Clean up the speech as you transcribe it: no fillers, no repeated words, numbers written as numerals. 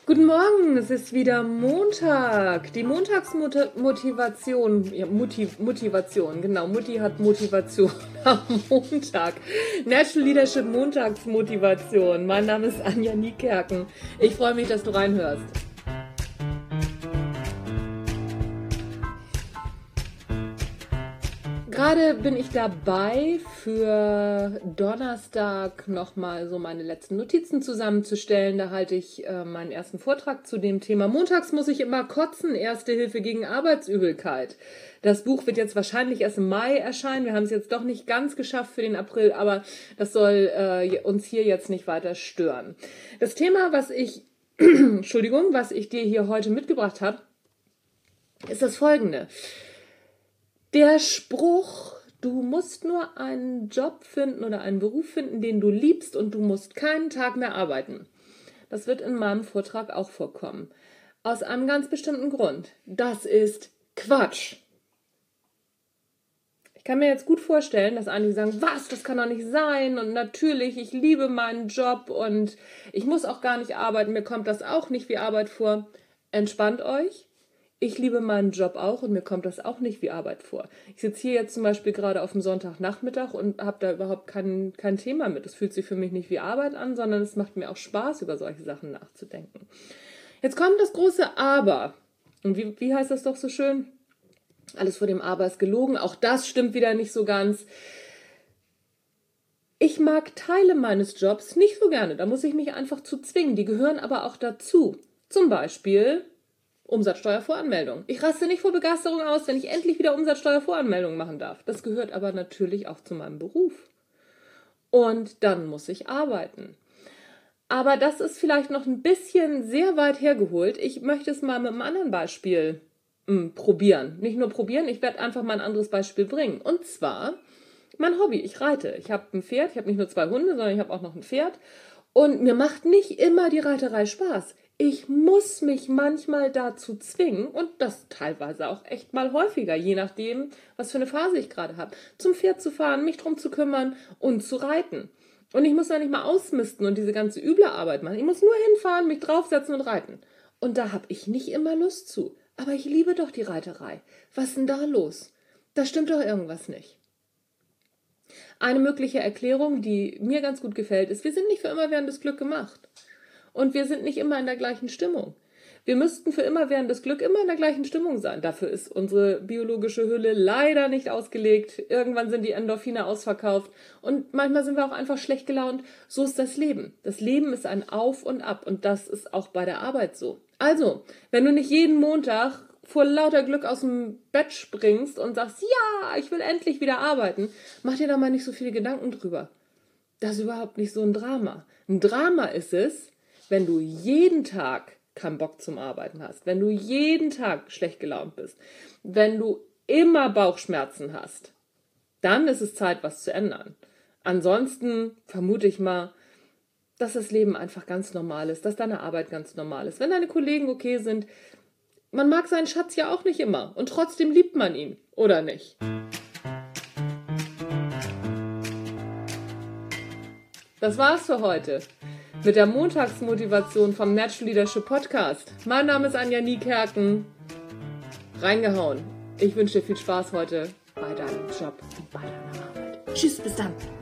Guten Morgen, es ist wieder Montag. Die Montagsmotivation, ja, Motivation, genau, Mutti hat Motivation am Montag. Natural Leadership Montagsmotivation. Mein Name ist Anja Niekerken. Ich freue mich, dass du reinhörst. Gerade bin ich dabei, für Donnerstag nochmal so meine letzten Notizen zusammenzustellen. Da halte ich meinen ersten Vortrag zu dem Thema. Montags muss ich immer kotzen, Erste Hilfe gegen Arbeitsübelkeit. Das Buch wird jetzt wahrscheinlich erst im Mai erscheinen. Wir haben es jetzt doch nicht ganz geschafft für den April, aber das soll uns hier jetzt nicht weiter stören. Das Thema, was ich dir hier heute mitgebracht habe, ist das folgende. Der Spruch, du musst nur einen Job finden oder einen Beruf finden, den du liebst und du musst keinen Tag mehr arbeiten. Das wird in meinem Vortrag auch vorkommen. Aus einem ganz bestimmten Grund. Das ist Quatsch. Ich kann mir jetzt gut vorstellen, dass einige sagen, was, das kann doch nicht sein und natürlich, ich liebe meinen Job und ich muss auch gar nicht arbeiten, mir kommt das auch nicht wie Arbeit vor. Entspannt euch. Ich liebe meinen Job auch und mir kommt das auch nicht wie Arbeit vor. Ich sitze hier jetzt zum Beispiel gerade auf dem Sonntagnachmittag und habe da überhaupt kein Thema mit. Es fühlt sich für mich nicht wie Arbeit an, sondern es macht mir auch Spaß, über solche Sachen nachzudenken. Jetzt kommt das große Aber. Und wie heißt das doch so schön? Alles vor dem Aber ist gelogen. Auch das stimmt wieder nicht so ganz. Ich mag Teile meines Jobs nicht so gerne. Da muss ich mich einfach zu zwingen. Die gehören aber auch dazu. Zum Beispiel Umsatzsteuervoranmeldung. Ich raste nicht vor Begeisterung aus, wenn ich endlich wieder Umsatzsteuervoranmeldung machen darf. Das gehört aber natürlich auch zu meinem Beruf. Und dann muss ich arbeiten. Aber das ist vielleicht noch ein bisschen sehr weit hergeholt. Ich möchte es mal mit einem anderen Beispiel probieren. Nicht nur probieren, ich werde einfach mal ein anderes Beispiel bringen. Und zwar mein Hobby. Ich reite. Ich habe ein Pferd. Ich habe nicht nur 2 Hunde, sondern ich habe auch noch ein Pferd. Und mir macht nicht immer die Reiterei Spaß. Ich muss mich manchmal dazu zwingen, und das teilweise auch echt mal häufiger, je nachdem, was für eine Phase ich gerade habe, zum Pferd zu fahren, mich drum zu kümmern und zu reiten. Und ich muss da nicht mal ausmisten und diese ganze üble Arbeit machen. Ich muss nur hinfahren, mich draufsetzen und reiten. Und da habe ich nicht immer Lust zu. Aber ich liebe doch die Reiterei. Was ist denn da los? Da stimmt doch irgendwas nicht. Eine mögliche Erklärung, die mir ganz gut gefällt, ist, wir sind nicht für immerwährendes Glück gemacht. Und wir sind nicht immer in der gleichen Stimmung. Wir müssten für immerwährendes Glück immer in der gleichen Stimmung sein. Dafür ist unsere biologische Hülle leider nicht ausgelegt. Irgendwann sind die Endorphine ausverkauft. Und manchmal sind wir auch einfach schlecht gelaunt. So ist das Leben. Das Leben ist ein Auf und Ab. Und das ist auch bei der Arbeit so. Also, wenn du nicht jeden Montag vor lauter Glück aus dem Bett springst und sagst, ja, ich will endlich wieder arbeiten, mach dir da mal nicht so viele Gedanken drüber. Das ist überhaupt nicht so ein Drama. Ein Drama ist es, wenn du jeden Tag keinen Bock zum Arbeiten hast, wenn du jeden Tag schlecht gelaunt bist, wenn du immer Bauchschmerzen hast, dann ist es Zeit, was zu ändern. Ansonsten vermute ich mal, dass das Leben einfach ganz normal ist, dass deine Arbeit ganz normal ist. Wenn deine Kollegen okay sind, man mag seinen Schatz ja auch nicht immer und trotzdem liebt man ihn, oder nicht? Das war's für heute. Mit der Montagsmotivation vom Natural Leadership Podcast. Mein Name ist Anja Niekerken. Reingehauen. Ich wünsche dir viel Spaß heute bei deinem Job und bei deiner Arbeit. Tschüss, bis dann.